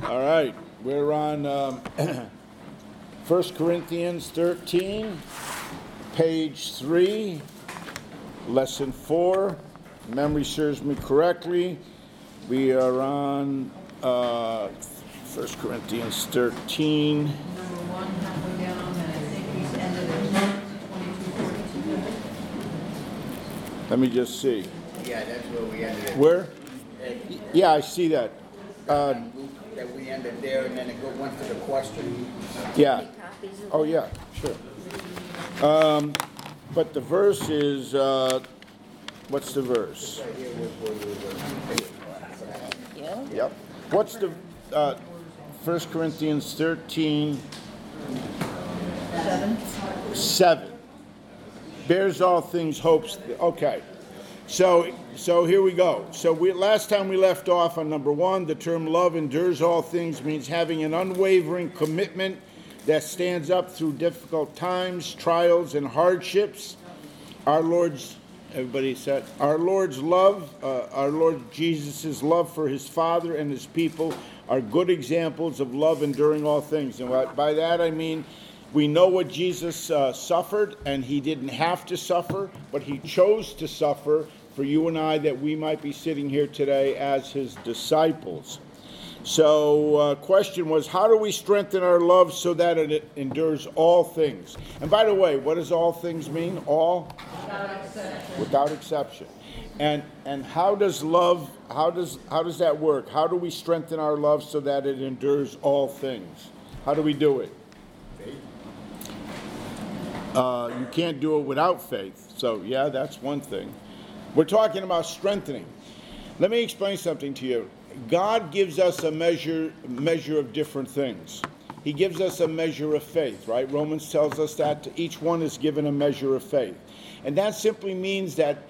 All right, we're on 1 Corinthians 13, page 3, lesson 4. Memory serves me correctly. We are on 1 Corinthians 13. Number 1, halfway down, and I think he's ended at 22:42. Let me just see. Yeah, that's where we ended. Where? Yeah, I see that. That we ended there, and then it went to the question. Yeah. Oh, yeah, sure. But the verse is, what's the verse? Yep. What's the 1 Corinthians 13, 7. Bears all things, hopes. Okay. So here we go. So last time we left off on number 1, the term love endures all things means having an unwavering commitment that stands up through difficult times, trials, and hardships. Our Lord's love, our Lord Jesus' love for his Father and his people are good examples of love enduring all things. And by that I mean we know what Jesus suffered, and he didn't have to suffer, but he chose to suffer for you and I, that we might be sitting here today as his disciples. So question was, how do we strengthen our love so that it endures all things? And by the way, what does all things mean? All? Without exception. And how does love, how does that work? How do we strengthen our love so that it endures all things? How do we do it? You can't do it without faith. So yeah, that's one thing. We're talking about strengthening. Let me explain something to you. God gives us a measure of different things. He gives us a measure of faith, right? Romans tells us that each one is given a measure of faith. And that simply means that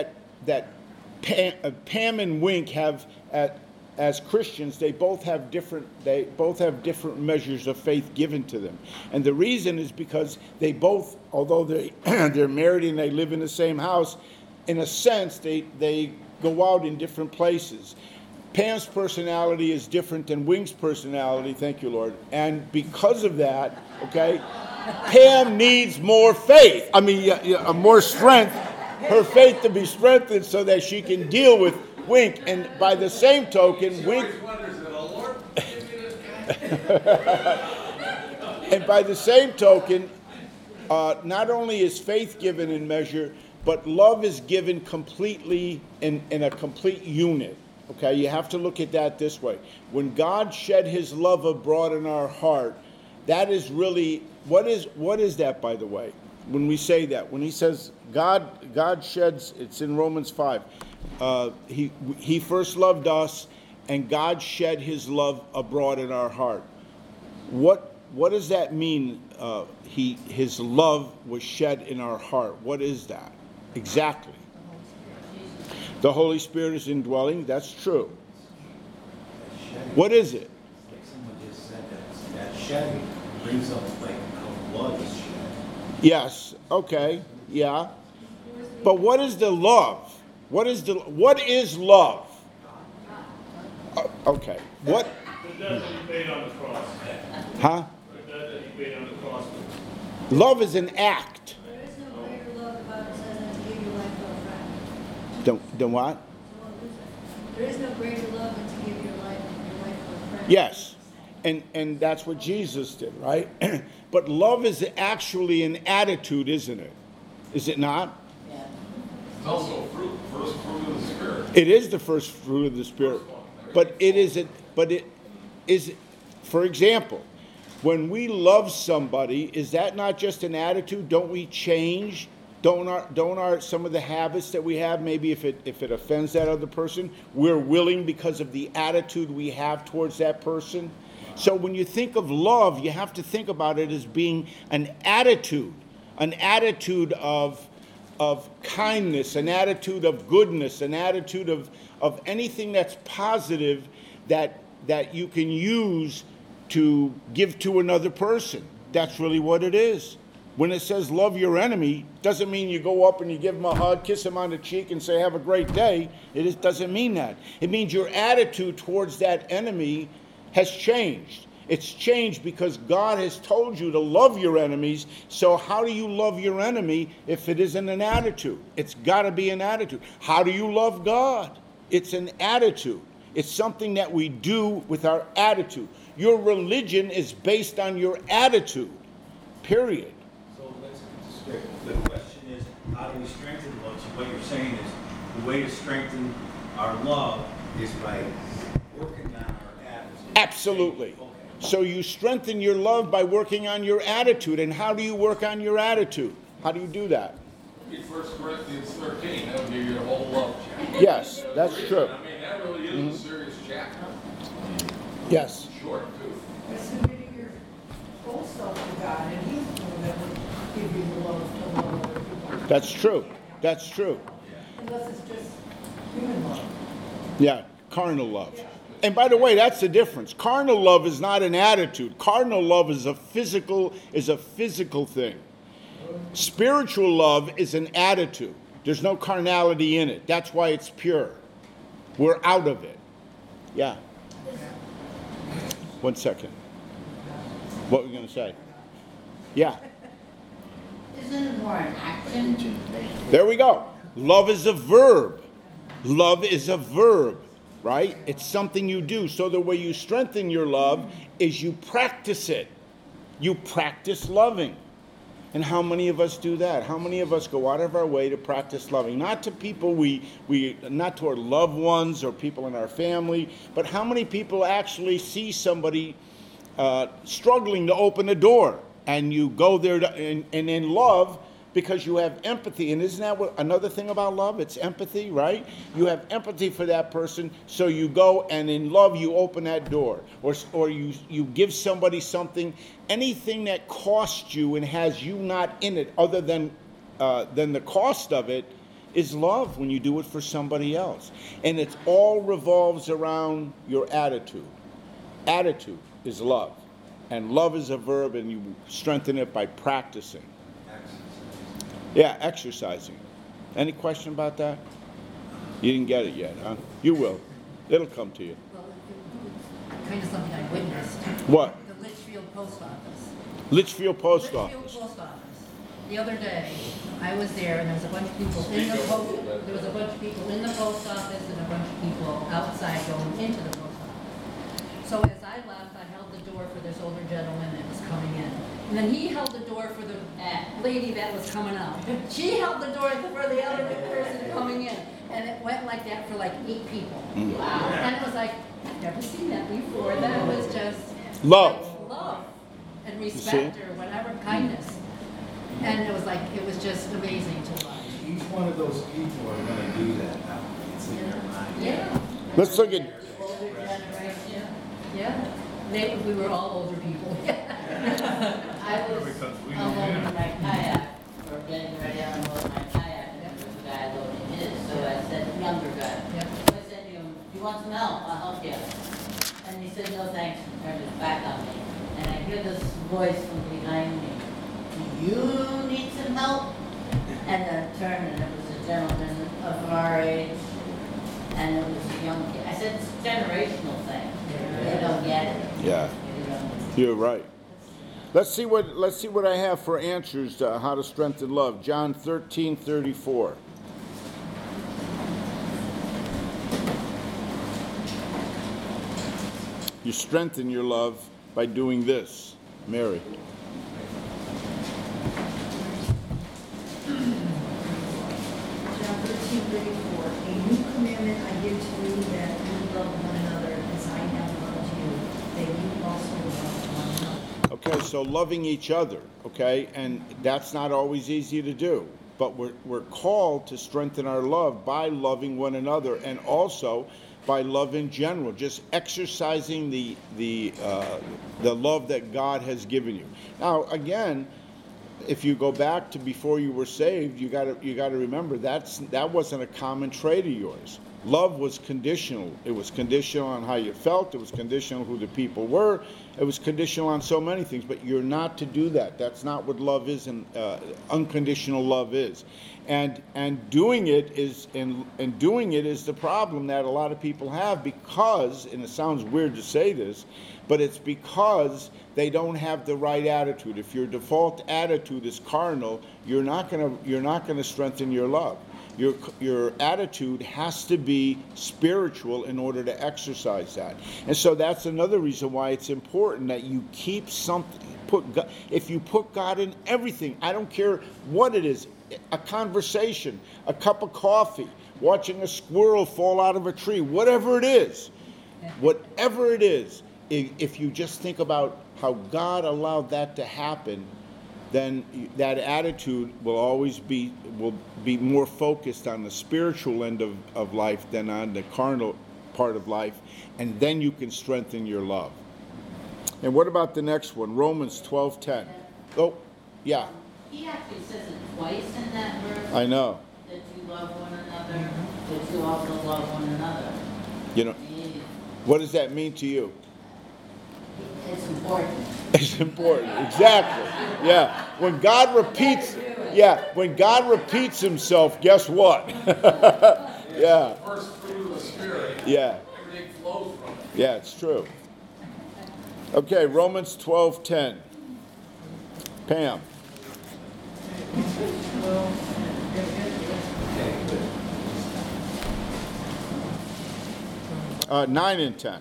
Pam and Wink have, as Christians, they both have different measures of faith given to them. And the reason is because they both, although they're married and they live in the same house, in a sense, they go out in different places. Pam's personality is different than Wink's personality, thank you, Lord. And because of that, okay, Pam needs more faith. More strength, her faith to be strengthened so that she can deal with Wink. And by the same token, Wink... And by the same token, not only is faith given in measure, but love is given completely in a complete unit. Okay, you have to look at that this way. When God shed his love abroad in our heart, that is really, what is that, by the way? When we say that, when he says God sheds, it's in Romans 5. He first loved us, and God shed his love abroad in our heart. What does that mean? His love was shed in our heart. What is that? Exactly. The Holy Spirit is indwelling. That's true. What is it? Someone just said that shedding brings up like blood is shed. Yes. Okay. Yeah. But what is the love? What is love? Okay. What? The death that he paid on the cross. Huh? The death that he paid on the cross. Love is an act. There is no greater love, the Bible says, than to give your life for a friend. Don't what? There is no greater love than to give your life for a friend. Yes. And that's what Jesus did, right? But love is actually an attitude, isn't it? Is it not? Yeah. It's also first fruit of the Spirit. It is the first fruit of the Spirit. But it is, for example, when we love somebody, is that not just an attitude? Don't we change? Don't our some of the habits that we have, maybe if it offends that other person, we're willing because of the attitude we have towards that person? So when you think of love, you have to think about it as being an attitude of kindness, an attitude of goodness, an attitude of anything that's positive that you can use to give to another person. That's really what it is. When it says love your enemy, doesn't mean you go up and you give them a hug, kiss them on the cheek, and say have a great day. It doesn't mean that. It means your attitude towards that enemy has changed. It's changed because God has told you to love your enemies. So how do you love your enemy if it isn't an attitude? It's got to be an attitude. How do you love God? It's an attitude. It's something that we do with our attitude. Your religion is based on your attitude, period. So let's get this straight. The question is, how do we strengthen love? So what you're saying is, the way to strengthen our love is by working on our attitude. Absolutely. Okay. So you strengthen your love by working on your attitude. And how do you work on your attitude? How do you do that? Read 1 Corinthians 13, that'll give you a whole love chapter. Yes, that's Read it. true. I mean, that really is a serious chapter. Yes. Short, too. By submitting your whole self to God, and He's the one that will give you the love to love other people. That's true. That's true. Unless it's just human love. Yeah, carnal love. And by the way, that's the difference. Carnal love is not an attitude. Carnal love is a physical thing. Spiritual love is an attitude. There's no carnality in it. That's why it's pure. We're out of it. Yeah. 1 second. What were you going to say? Yeah. Isn't it more an action? There we go. Love is a verb. Love is a verb, right? It's something you do. So the way you strengthen your love is you practice it. You practice loving. And how many of us do that? How many of us go out of our way to practice loving? Not to people not to our loved ones or people in our family, but how many people actually see somebody struggling to open a door, and you go there and in love, because you have empathy. And isn't that another thing about love? It's empathy, right? You have empathy for that person, so you go and in love you open that door. Or you give somebody something, anything that costs you and has you not in it other than the cost of it is love when you do it for somebody else. And it all revolves around your attitude. Attitude is love. And love is a verb, and you strengthen it by practicing. Yeah, exercising. Any question about that? You didn't get it yet, huh? You will. It'll come to you. Well, it's kind of something I witnessed. What? The Litchfield Post Office. Litchfield Post Litchfield Office. Post Office. The other day, I was there, and there was a bunch of people in the post. There was a bunch of people in the post office and a bunch of people outside going into the post office. So as I left, I held the door for this older gentleman that was coming in, and then he held the door for the lady that was coming out. She held the door for the other person coming in, and it went like that for like 8 people. Wow! And it was like, I've never seen that before. That was just Love. like, love and respect or whatever, kindness. And it was just amazing to watch. Each one of those people are going to do that now. It's in their mind. Yeah. Let's look at. Older generation. Yeah. We were all older people. I was unloading my kayak, or getting ready to unload my kayak, and there was a guy loading his, so I said, younger guy. Yep. So I said to him, "Do you want some help? I'll help you." And he said, "No thanks," and turned his back on me. And I hear this voice from behind me, "Do you need some help?" And I turned, and it was a gentleman of our age, and it was a young kid. I said, "It's a generational thing. They don't get it." Yeah, You know? you're right. Let's see what I have for answers to how to strengthen love. John 13:34. You strengthen your love by doing this, Mary. John 13:34, a new commandment I give to you, that you love one another as I have loved you, that you also love one another. Okay, so loving each other, okay, and that's not always easy to do, but we're called to strengthen our love by loving one another, and also by love in general, just exercising the love that God has given you. Now, again, if you go back to before you were saved, you got to remember that wasn't a common trait of yours. Love was conditional. It was conditional on how you felt. It was conditional on who the people were. It was conditional on so many things. But you're not to do that. That's not what love is, and unconditional love is. And doing it is the problem that a lot of people have, because, and it sounds weird to say this, but it's because they don't have the right attitude. If your default attitude is carnal, you're not gonna strengthen your love. Your attitude has to be spiritual in order to exercise that. And so that's another reason why it's important that you keep something. If you put God in everything, I don't care what it is, a conversation, a cup of coffee, watching a squirrel fall out of a tree, whatever it is, if you just think about how God allowed that to happen, then that attitude will always be more focused on the spiritual end of life than on the carnal part of life, and then you can strengthen your love. And what about the next one, Romans 12:10? Oh, yeah. He actually says it twice in that verse. I know. That you love one another, that you also love one another. You know, what does that mean to you? It's important. It's important, exactly. Yeah. When God repeats himself, guess what? Yeah. First fruit of the Spirit. Yeah. Everything flows from it. Yeah, it's true. Okay, Romans 12:10. Pam. 9 and 10.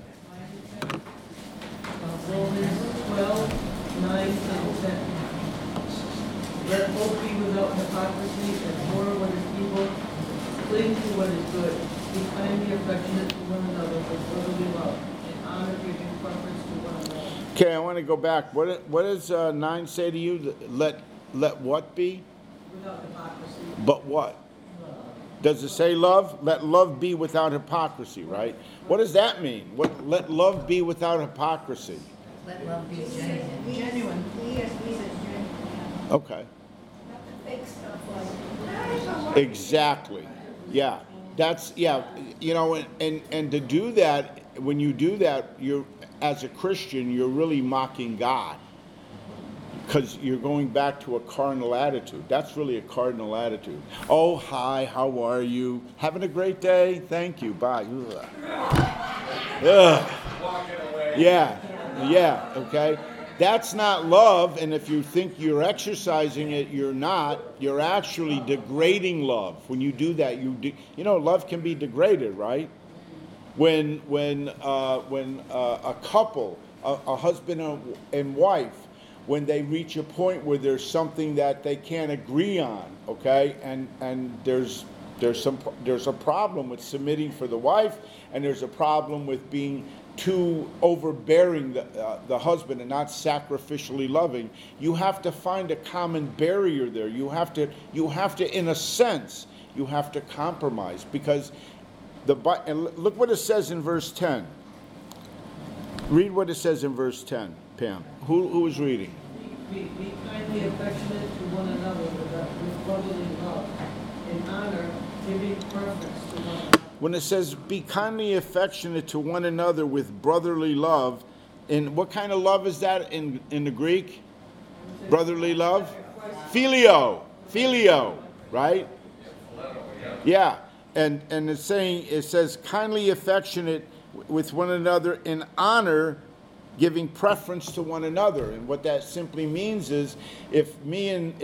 Romans 12, 9 and 10. Let hope be without hypocrisy, abhor what is evil, cling to what is good, be kindly affectionate to one another with brotherly love, and honor giving preference to one another. Okay, I want to go back. What does 9 say to you? Let what be? Without hypocrisy. But what? Does it say love? Let love be without hypocrisy, right? What does that mean? Let love be without hypocrisy. Let love be genuine. Genuine. He says genuine. Okay. Not the fake stuff like. Exactly. Yeah. You know, and to do that, when you do that, you're, as a Christian, you're really mocking God. Because you're going back to a cardinal attitude. That's really a cardinal attitude. Oh, hi, how are you? Having a great day? Thank you, bye. Ugh. Yeah, okay? That's not love, and if you think you're exercising it, you're not. You're actually degrading love. When you do that, you know, love can be degraded, right? When a couple, a husband and wife, when they reach a point where there's something that they can't agree on, okay, and there's a problem with submitting for the wife, and there's a problem with being too overbearing the husband and not sacrificially loving. You have to find a common barrier there. You have to, in a sense, you have to compromise, because and look what it says in verse 10. Read what it says in verse 10, Pam. Who is reading? Be kindly affectionate to one another with brotherly love, in honor, giving preference to one another. When it says, be kindly affectionate to one another with brotherly love, and what kind of love is that in the Greek? Brotherly love? Phileo, right? Yeah, and it's saying, it says, kindly affectionate with one another in honor, giving preference to one another. And what that simply means is, if me and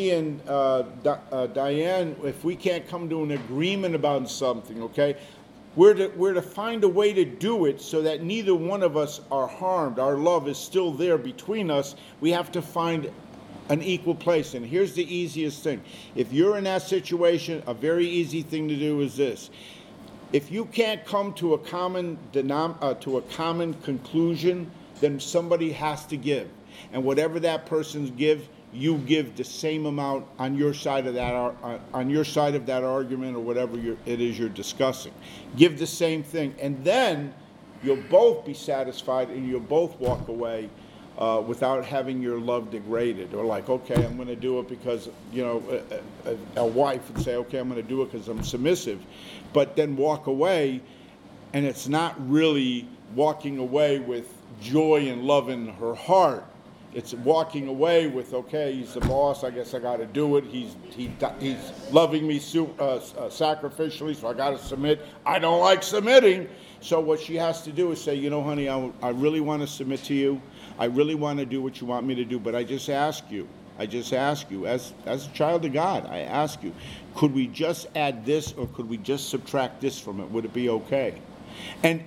Diane, if we can't come to an agreement about something, okay, we're to find a way to do it so that neither one of us are harmed. Our love is still there between us. We have to find an equal place. And here's the easiest thing. If you're in that situation, a very easy thing to do is this. If you can't come to a common conclusion, then somebody has to give. And whatever that person gives, you give the same amount on your side of that argument, or whatever it is you're discussing. Give the same thing, and then you'll both be satisfied, and you'll both walk away without having your love degraded, or like, okay, I'm going to do it because, you know, a wife would say, okay, I'm going to do it because I'm submissive, but then walk away, and it's not really walking away with joy and love in her heart. It's walking away with, okay, he's the boss, I guess I got to do it. He's loving me sacrificially, so I got to submit. I don't like submitting. So what she has to do is say, you know, honey, I really want to submit to you. I really want to do what you want me to do, but I just ask you, as a child of God, I ask you, could we just add this, or could we just subtract this from it? Would it be okay? And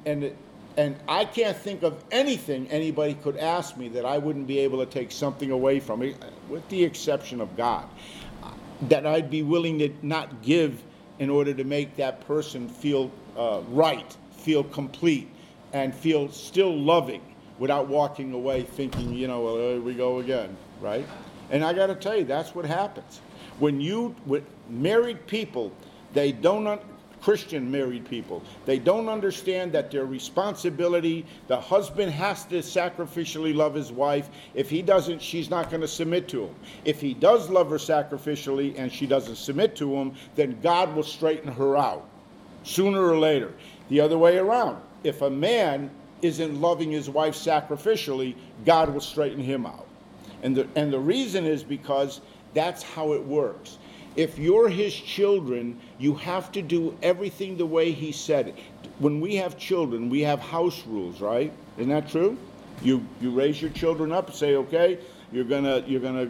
I can't think of anything anybody could ask me that I wouldn't be able to take something away from it, with the exception of God, that I'd be willing to not give in order to make that person feel right, feel complete, and feel still loving, without walking away thinking, you know, well, here we go again, right? And I got to tell you, that's what happens. With married people, they don't, Christian married people, they don't understand that their responsibility, the husband has to sacrificially love his wife. If he doesn't, she's not going to submit to him. If he does love her sacrificially and she doesn't submit to him, then God will straighten her out, sooner or later. The other way around, if a man isn't loving his wife sacrificially, God will straighten him out. And the reason is because that's how it works. If you're his children, you have to do everything the way he said it. When we have children, we have house rules, right? Isn't that true? You raise your children up and say, okay, you're gonna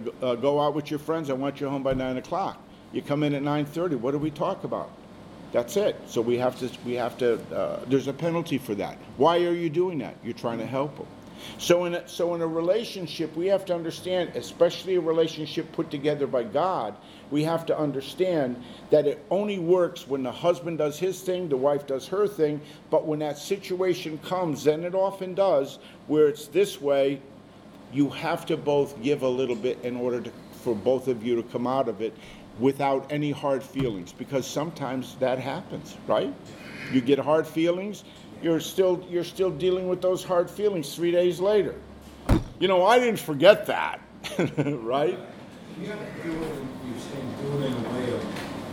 go out with your friends. I want you home by 9 o'clock. You come in at 9:30. What do we talk about? That's it. So we have to. There's a penalty for that. Why are you doing that? You're trying to help them. So in a relationship, we have to understand, especially a relationship put together by God, we have to understand that it only works when the husband does his thing, the wife does her thing. But when that situation comes, and it often does, where it's this way, you have to both give a little bit in order for both of you to come out of it without any hard feelings, because sometimes that happens, right? You get hard feelings, you're still dealing with those hard feelings 3 days later. You know, I didn't forget that, right? You have to do it, you're saying do it in a way of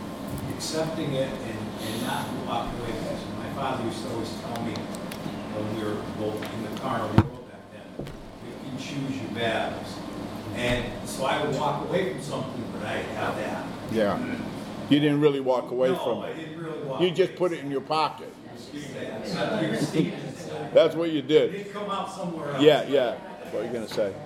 accepting it and not walk away from it. My father used to always tell me when we were both in the car on the road back then, you can choose your battles. And so I would walk away from something, but I have that. Yeah. You didn't really walk away from No, I it. didn't really walk You away. just put it in your pocket. That's That's what you It did. did come out somewhere else. Yeah. What are you going to say?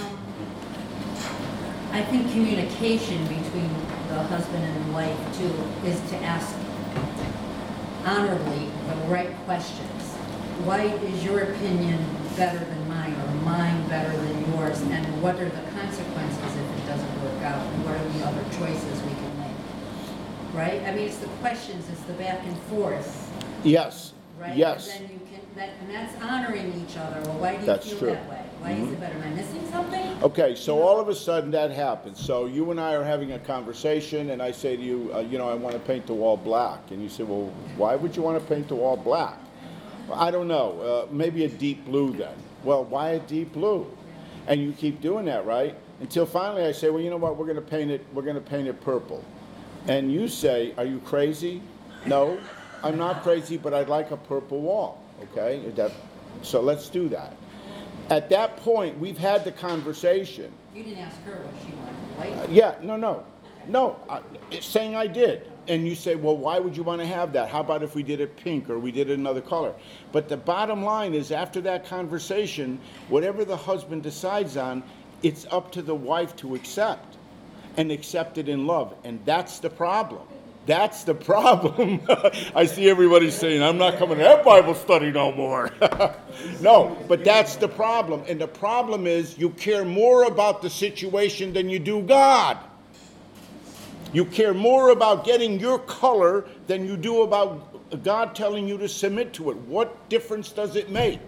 I think communication between the husband and wife too is to ask honorably the right questions. Why is your opinion better than mine, or mine better than yours? And what are the consequences if it doesn't work out? And what are the other choices we can make? Right? I mean, it's the questions, it's the back and forth. Yes. Right? Yes. And then you can, and that's honoring each other. Well, why do you That's feel true. that way? Why is it better? Am I missing something? Okay, so all of a sudden that happens. So you and I are having a conversation, and I say to you, I want to paint the wall black. And you say, well, why would you want to paint the wall black? Well, I don't know. Maybe a deep blue then. Well, why a deep blue? And you keep doing that, right? Until finally I say, well, you know what? We're going to paint it purple. And you say, are you crazy? No, I'm not crazy, but I'd like a purple wall. Okay? So let's do that. At that point, we've had the conversation. You didn't ask her what she wanted, right? Yeah, no. It's saying I did. And you say, well, why would you want to have that? How about if we did it pink, or we did it another color? But the bottom line is, after that conversation, whatever the husband decides on, it's up to the wife to accept, and accept it in love. And that's the problem. That's the problem. I see everybody saying, I'm not coming to that Bible study no more. No, but that's the problem. And the problem is, you care more about the situation than you do God. You care more about getting your color than you do about God telling you to submit to it. What difference does it make?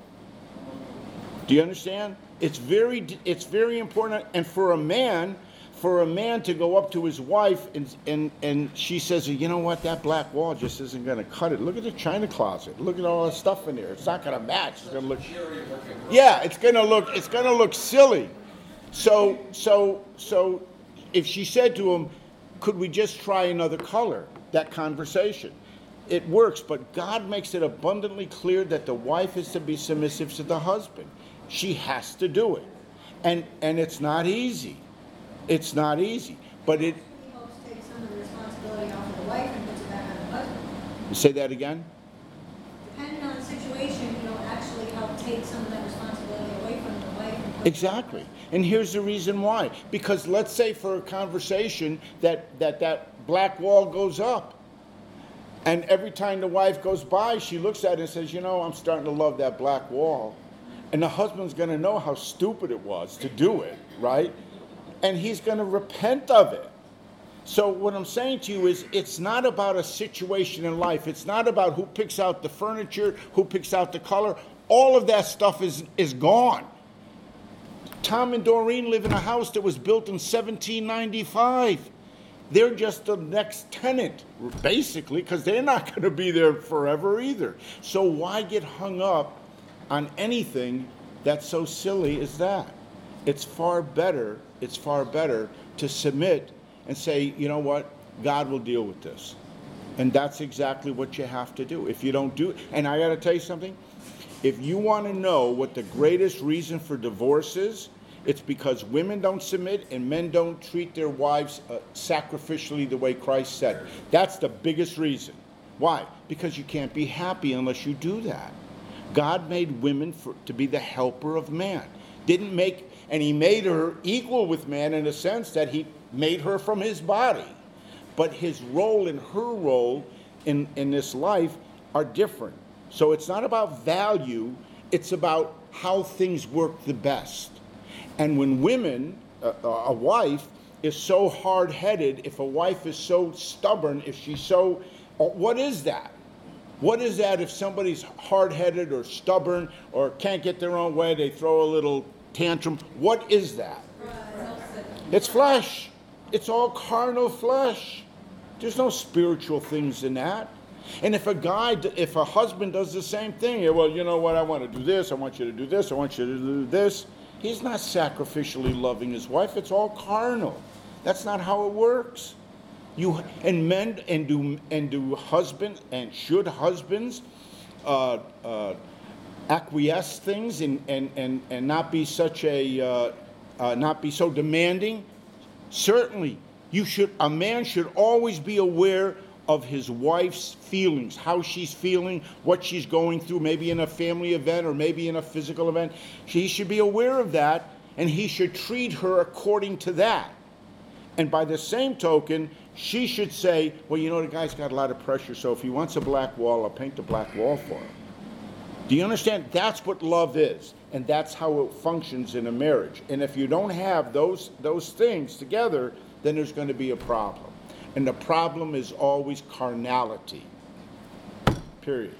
Do you understand? It's very important. And for a man, for a man to go up to his wife and she says, you know what, that black wall just isn't going to cut it. Look at the china closet. Look at all that stuff in there. It's not going to match. It's going to look. Yeah, it's going to look silly. So if she said to him, could we just try another color? That conversation. It works, but God makes it abundantly clear that the wife is to be submissive to the husband. She has to do it. And it's not easy. It's not easy. But it... He helps take some of the responsibility off of the wife and puts it back on the husband. Say that again? Depending on the situation, he'll actually help take some of that responsibility away from the wife and put Exactly. And here's the reason why. Because let's say for a conversation that black wall goes up. And every time the wife goes by, she looks at it and says, you know, I'm starting to love that black wall. And the husband's going to know how stupid it was to do it, right? And he's going to repent of it. So what I'm saying to you is it's not about a situation in life. It's not about who picks out the furniture, who picks out the color. All of that stuff is gone. Tom and Doreen live in a house that was built in 1795. They're just the next tenant, basically, because they're not going to be there forever either. So why get hung up on anything that's so silly as that? It's far better to submit and say, you know what, God will deal with this. And that's exactly what you have to do. If you don't do, and I got to tell you something, if you want to know what the greatest reason for divorce is, it's because women don't submit and men don't treat their wives sacrificially the way Christ said. That's the biggest reason. Why? Because you can't be happy unless you do that. God made women to be the helper of man. And he made her equal with man in a sense that he made her from his body. But his role and her role in this life are different. So it's not about value, it's about how things work the best. And when women, a wife, is so hard-headed, if a wife is so stubborn, if she's so, what is that? What is that if somebody's hard-headed or stubborn or can't get their own way, they throw a little tantrum? What is that? It's flesh. It's all carnal flesh. There's no spiritual things in that. And if a husband does the same thing, well, you know what, I want to do this, I want you to do this, I want you to do this, he's not sacrificially loving his wife. It's all carnal. That's not how it works. Should husbands acquiesce things and not be not be so demanding? Certainly, a man should always be aware of his wife's feelings, how she's feeling, what she's going through, maybe in a family event or maybe in a physical event. He should be aware of that, and he should treat her according to that. And by the same token, she should say, well, you know, the guy's got a lot of pressure, so if he wants a black wall, I'll paint the black wall for him. Do you understand? That's what love is, and that's how it functions in a marriage. And if you don't have those things together, then there's going to be a problem. And the problem is always carnality. Period.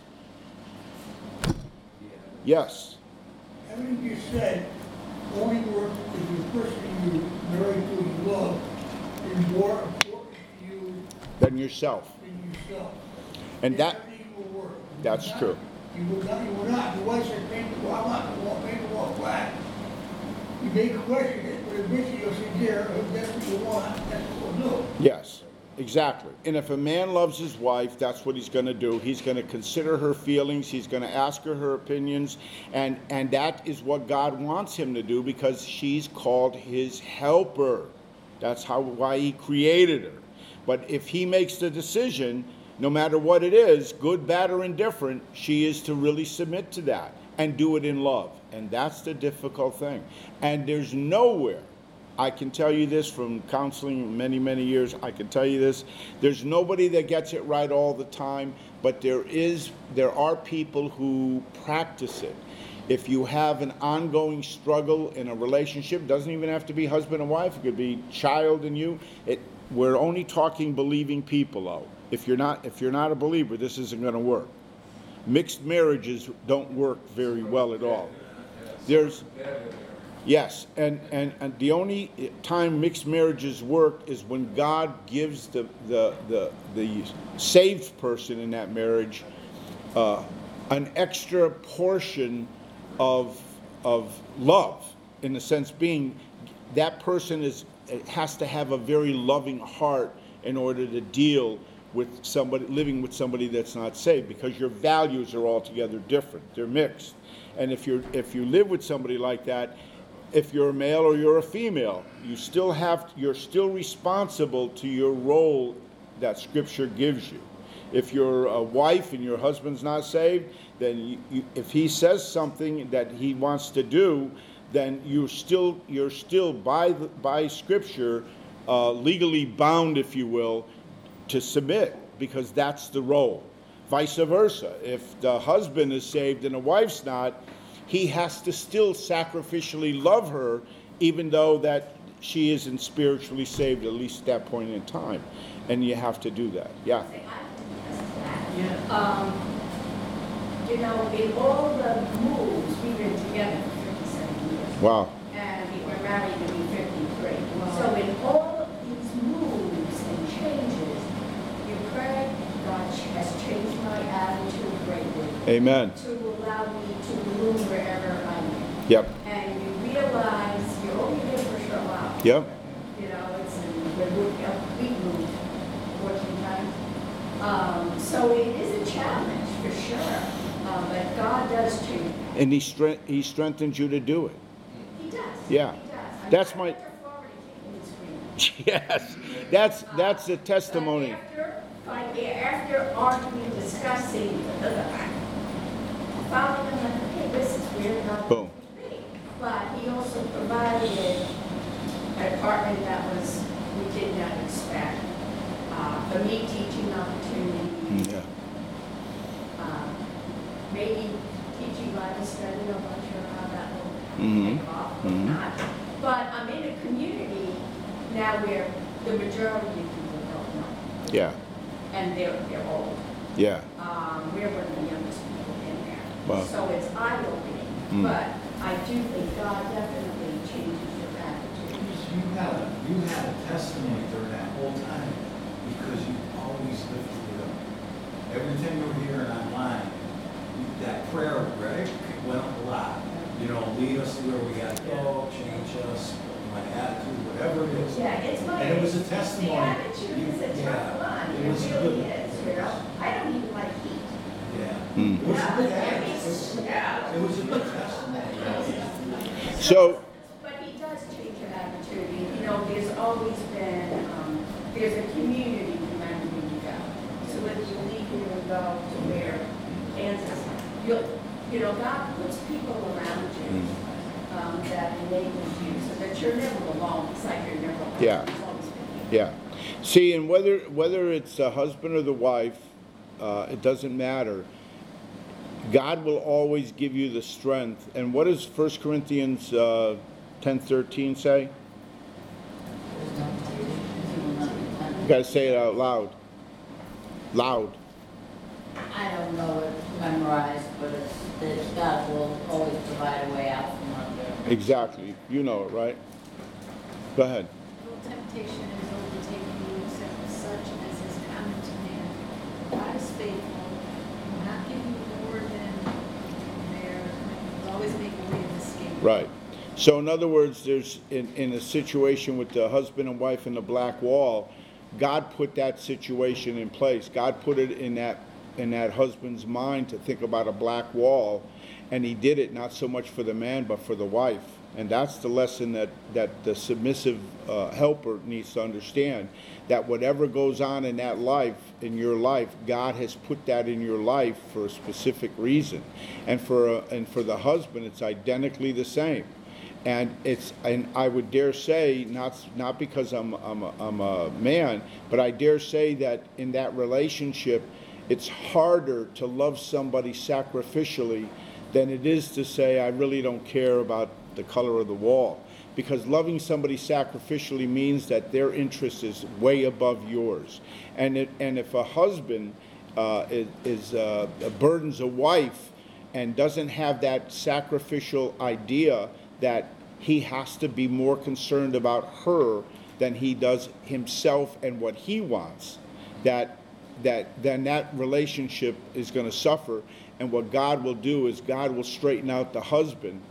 Yes. Everything you said only works if the person you marry to you love is more important to you Than yourself. And that, everything will work. that's true. You will not. Your wife said, paint the wall, I'm not going to paint the wall black. You may question it, but eventually you'll say, dear, if that's what you want, that's what we'll do. Yes, exactly. And if a man loves his wife, that's what he's going to do. He's going to consider her feelings. He's going to ask her opinions. And that is what God wants him to do because she's called his helper. That's why he created her. But if he makes the decision, no matter what it is, good, bad, or indifferent, she is to really submit to that and do it in love. And that's the difficult thing. And there's nowhere, I can tell you this from counseling many, many years, I can tell you this, there's nobody that gets it right all the time, but there are people who practice it. If you have an ongoing struggle in a relationship, doesn't even have to be husband and wife, it could be child and you, we're only talking believing people though. If you're not a believer, this isn't going to work. Mixed marriages don't work very well at all. Yes, and the only time mixed marriages work is when God gives the saved person in that marriage an extra portion of love, in the sense being that person has to have a very loving heart in order to deal with somebody, living with somebody that's not saved, because your values are altogether different. They're mixed. And if you live with somebody like that, if you're a male or you're a female, you're still responsible to your role that Scripture gives you. If you're a wife and your husband's not saved, then if he says something that he wants to do, then you're still by Scripture legally bound, if you will, to submit, because that's the role. Vice versa, if the husband is saved and the wife's not, he has to still sacrificially love her, even though that she isn't spiritually saved, at least at that point in time. And you have to do that. Yeah. In all the moves, we've been together for 57 years. Wow. And we were married to be 53. Wow. So in all of these moves and changes, you pray, God has changed my attitude greatly. Amen. To allow me to bloom wherever I am. Yep. And you realize you're only here for a short while. Yep. We moved 14 times. So it is a challenge for sure. But God does change. And he strengthens you to do it. He does. Yeah. He does. That's my. Yes. That's a testimony. After arguing, discussing, following him, like, okay, this is weird. Boom. But he also provided an apartment that we did not expect. For me, teaching opportunity. Yeah. Maybe teaching Bible study. I'm not sure how that will take off or Mm-hmm. not. But I'm in a community now where the majority of people don't know. Yeah. And they're old. Yeah. We're one of the youngest people in there. Wow. So it's eye-opening. But I do think God definitely changes your attitude. You had a testimony during that whole time because you always lifted it up. Every time you were here and online, that prayer went up a lot. Lead us to where we got to go, change us, my attitude, whatever it is. Yeah, it's my. And it was a testimony. The attitude is a tough line. It really is. I don't even like heat. Yeah. It was a good attitude. Yeah. It was a good testimony. So. But he does change your attitude. There's always been, there's a community no matter where you go. So whether you leave here and go to where Kansas, God puts people around you that enables you so that you're never alone. It's like you're never alone. Yeah. There's always been people. Yeah. See, and whether it's the husband or the wife, it doesn't matter. God will always give you the strength. And what does 1 Corinthians 10:13 say? You got to say it out loud. Loud. I don't know it memorized, but it's God will always provide a way out from under. Exactly. You know it, right? Go ahead. No temptation is overtaking you except such as is common to man. God is faithful. He will not give you more than there. He will always make a way of escape. Right. So in other words, there's in a situation with the husband and wife in the black wall, God put that situation in place. God put it in that husband's mind to think about a black wall, and he did it not so much for the man but for the wife. And that's the lesson that the submissive helper needs to understand, that whatever goes on in that life, in your life, God has put that in your life for a specific reason. And for the husband, it's identically the same. And I would dare say, not because I'm a man, but I dare say that in that relationship, it's harder to love somebody sacrificially than it is to say, I really don't care about the color of the wall. Because loving somebody sacrificially means that their interest is way above yours. And if a husband burdens a wife and doesn't have that sacrificial idea that he has to be more concerned about her than he does himself and what he wants, then that relationship is going to suffer. And what God will do is God will straighten out the husband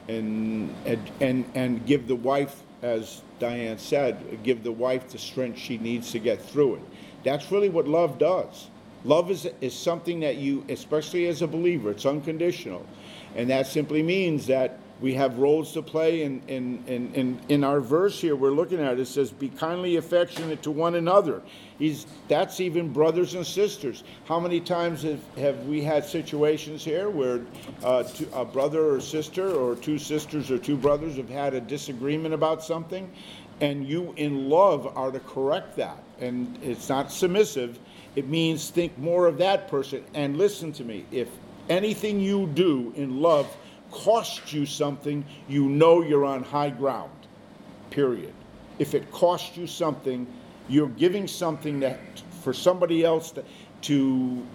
and give the wife, as Diane said, give the wife the strength she needs to get through it. That's really what love does. Love is something that you, especially as a believer, it's unconditional. And that simply means that we have roles to play. In our verse here we're looking at, it says, be kindly affectionate to one another. That's even brothers and sisters. How many times have we had situations here where a brother or sister, or two sisters or two brothers, have had a disagreement about something, and you in love are to correct that? And it's not submissive. It means think more of that person. And listen to me, if anything you do in love costs you something, you know you're on high ground, period. If it costs you something, you're giving something that for somebody else to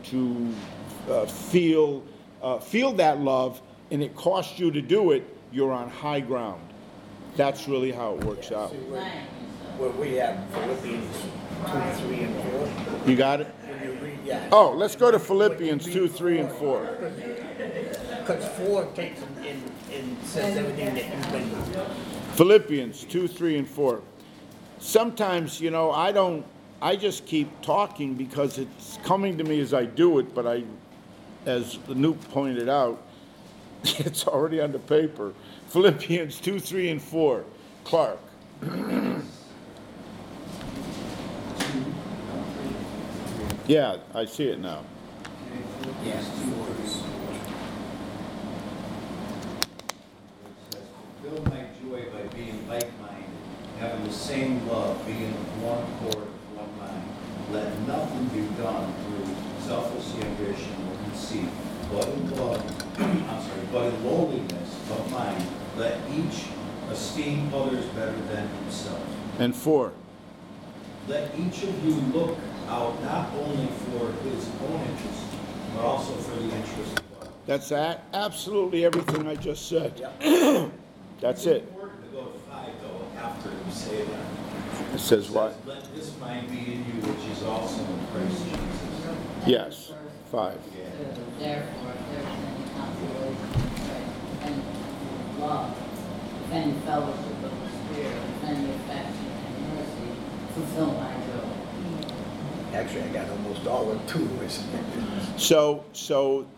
feel that love, and it costs you to do it, you're on high ground. That's really how it works out. Where we have Philippians 2, 3, and 4. You got it? When you read that. Oh, let's go to Philippians 2, 3, and 4. Because 4 takes and says everything that you've been doing. Philippians 2, 3, and 4. Sometimes, I just keep talking because it's coming to me as I do it, but as Nuke pointed out, it's already on the paper. Philippians 2, 3, and 4. Clark. Yeah, I see it now. Yes. Fulfill my joy by being like-minded, having the same love, being of one accord, of one mind. Let nothing be done through selfish ambition or conceit, but in lowliness of mind, let each esteem others better than himself. And 4. Let each of you look out not only for his own interest, but also for the interest of others. That's absolutely everything I just said. That's it. It's important to go to 5, though, after you say that. It says what? Let this mind be in you, which is also in Christ Jesus. Yes, 5. Therefore, if there is any consolation, and love, if any fellowship of the Spirit, if any affection and mercy, fulfill my joy. Actually, I got almost all of 2. So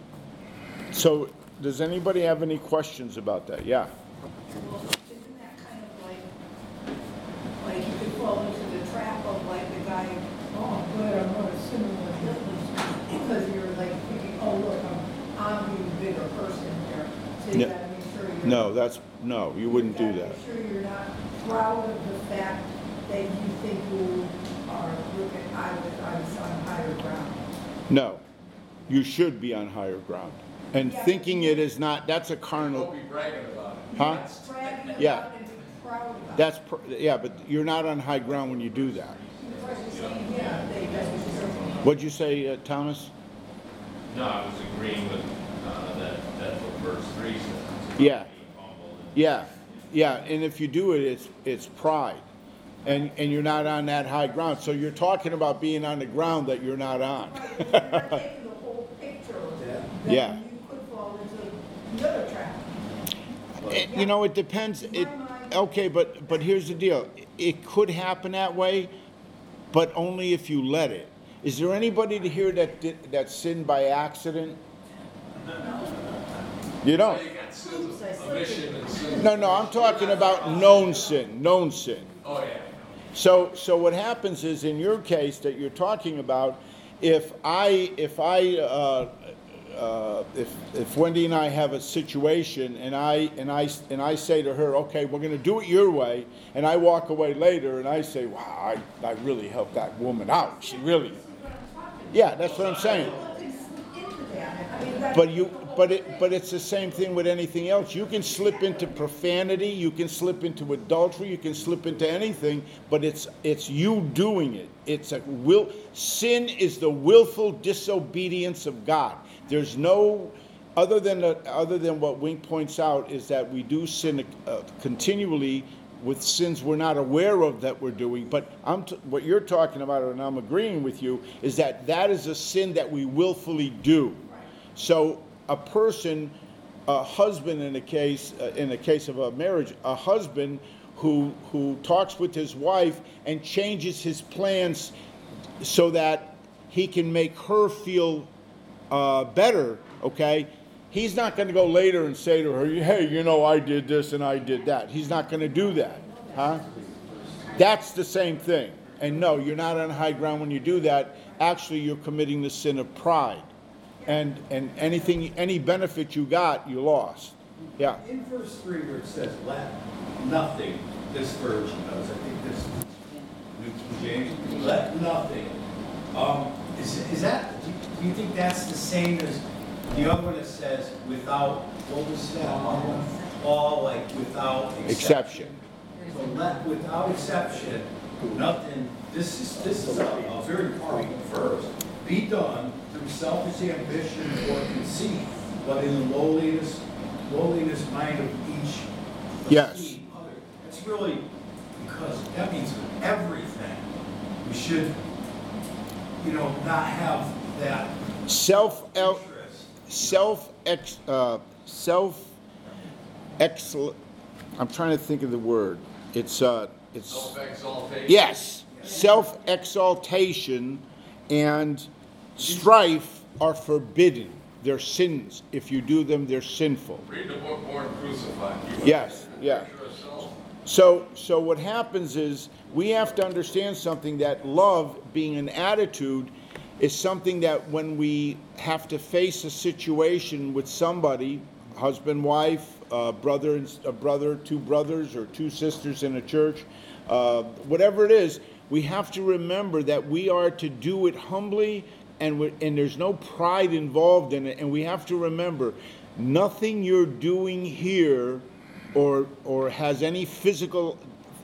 does anybody have any questions about that? Yeah. Well, isn't that kind of like you could fall into the trap of like the guy, oh, I'm glad I'm not a sinner with Hitler, because you're like thinking, oh, look, I'm the bigger person here, so you No. gotta make sure you're. You wouldn't do that. Make sure you're not proud of the fact that you think you are looking, I was on higher ground. No, you should be on higher ground. And thinking it is not, that's a carnal, Don't be bragging about it. huh? Bragging about Yeah. it and being proud about it. Yeah, but you're not on high ground when you do that. That's what you're saying, yeah, that's what you're saying. What'd you say, Thomas? No, I was agreeing with, that's what verse 3 says. Yeah. Being humble and- Yeah, and if you do it, it's pride. And you're not on that high ground. So you're talking about being on the ground that you're not on. Right, if you're not taking the whole picture, Yeah. then you could fall into the other trap. It depends. Okay, but here's the deal. It could happen that way, but only if you let it. Is there anybody to here that sinned by accident? You don't. You got sins of omission and sins. No, I'm talking about known sin. Oh, yeah. So what happens is, in your case that you're talking about, if Wendy and I have a situation and I say to her, okay, we're going to do it your way, and I walk away later and I say, wow, I really helped that woman out. She really. Yeah, that's what I'm saying. But it's the same thing with anything else. You can slip into profanity, you can slip into adultery, you can slip into anything, but it's you doing it. Sin is the willful disobedience of God. There's no other than what Wink points out, is that we do sin continually with sins we're not aware of that we're doing. But what you're talking about, and I'm agreeing with you, is that is a sin that we willfully do. So a person, a husband in the case of a marriage, a husband who talks with his wife and changes his plans so that he can make her feel better, okay? He's not going to go later and say to her, hey, you know, I did this and I did that. He's not going to do that, huh? That's the same thing. And no, you're not on high ground when you do that. Actually, you're committing the sin of pride. And any benefit you got, you lost. Yeah. In verse 3 where it says, let nothing, this version does, I think this New King James, let nothing. Is that, do you think that's the same as the other one that says without, what was that? All like without exception. So let without exception, nothing, this is a very important verse. Be done through selfish ambition or conceit, but in the lowliness mind of each. Yes. Other. It's really, because that means everything. We should, not have that I'm trying to think of the word. It's Self-exaltation. yes, self-exaltation and strife are forbidden. They're sins. If you do them, they're sinful. Read the book Born Crucified. Yes, yeah. So what happens is we have to understand something, that love, being an attitude, is something that when we have to face a situation with somebody, husband, wife, brother, two brothers or two sisters in a church, whatever it is, we have to remember that we are to do it humbly, and there's no pride involved in it. And we have to remember, nothing you're doing here or has any physical,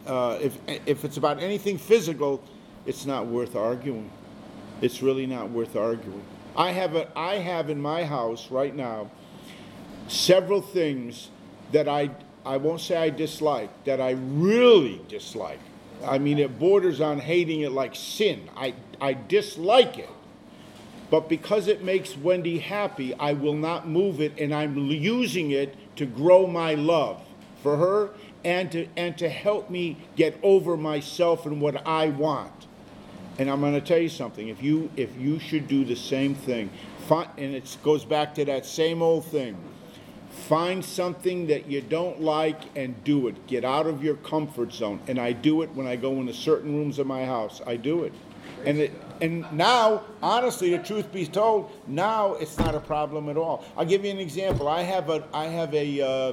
if it's about anything physical, it's not worth arguing. It's really not worth arguing. I have in my house right now several things that I won't say I dislike, that I really dislike. I mean, it borders on hating it like sin. I dislike it. But because it makes Wendy happy, I will not move it, and I'm using it to grow my love for her and to help me get over myself and what I want. And I'm going to tell you something. If you should do the same thing, and it goes back to that same old thing. Find something that you don't like and do it. Get out of your comfort zone. And I do it when I go into certain rooms of my house. I do it. And now, honestly, the truth be told, now it's not a problem at all. I'll give you an example. I have a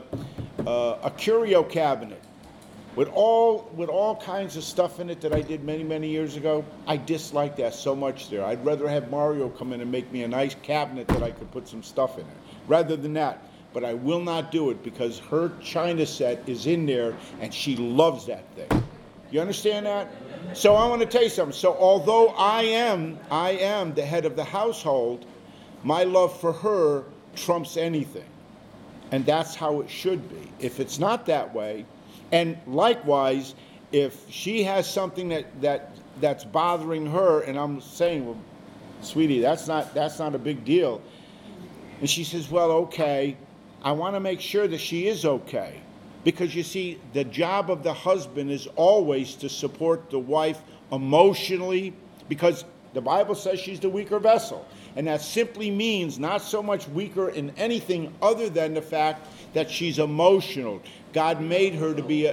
curio cabinet with all kinds of stuff in it that I did many years ago. I dislike that so much there. I'd rather have Mario come in and make me a nice cabinet that I could put some stuff in it, rather than that. But I will not do it because her china set is in there and she loves that thing. You understand that? So I want to tell you something. So although I am the head of the household, my love for her trumps anything. And that's how it should be. If it's not that way, and likewise, if she has something that's bothering her, and I'm saying, well, sweetie, that's not a big deal. And she says, well, okay, I want to make sure that she is okay. Because you see, the job of the husband is always to support the wife emotionally, because the Bible says she's the weaker vessel. And that simply means not so much weaker in anything other than the fact that she's emotional. God made a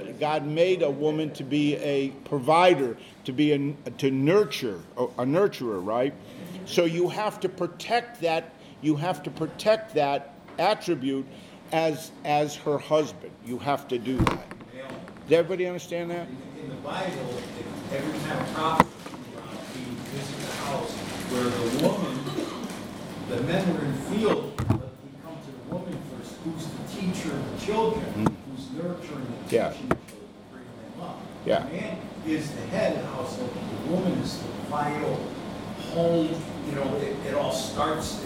woman to be a provider, to nurture, a nurturer, right? So you have to protect that. You have to protect that attribute as her husband. You have to do that. Does everybody understand that? In the Bible, every time a prophet he visits the house where the woman, the men were in the field, but we come to the woman first, who's the teacher of the children, who's nurturing and teaching the children, bringing them up. Yeah. The man is the head of the household, the woman is the vital home, it all starts there.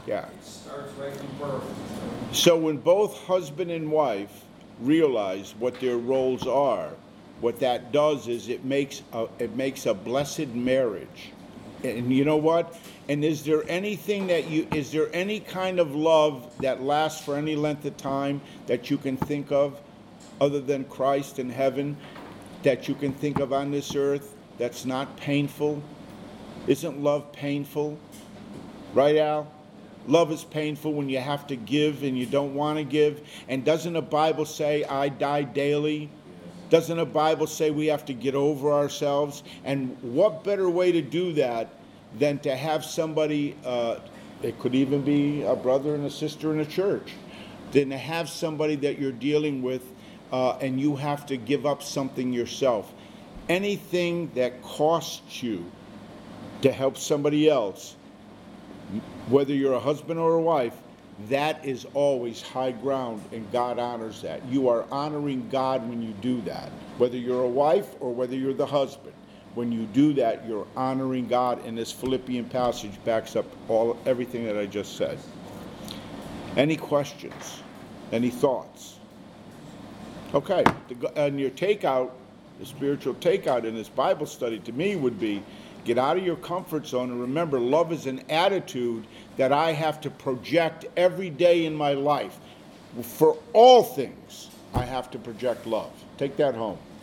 Yeah. It starts right from birth. So when both husband and wife realize what their roles are, what that does is it makes a blessed marriage. And you know what? And is there any kind of love that lasts for any length of time that you can think of other than Christ in heaven, that you can think of on this earth that's not painful? Isn't love painful? Right, Al? Love is painful when you have to give and you don't want to give. And doesn't the Bible say, I die daily? Doesn't the Bible say we have to get over ourselves? And what better way to do that than to have somebody, it could even be a brother and a sister in a church, than to have somebody that you're dealing with and you have to give up something yourself. Anything that costs you to help somebody else, whether you're a husband or a wife, that is always high ground, and God honors that. You are honoring God when you do that. Whether you're a wife or whether you're the husband, when you do that, you're honoring God, and this Philippian passage backs up everything that I just said. Any questions? Any thoughts? Okay, and your takeout, the spiritual takeout in this Bible study to me would be, get out of your comfort zone and remember, love is an attitude that I have to project every day in my life. For all things, I have to project love. Take that home.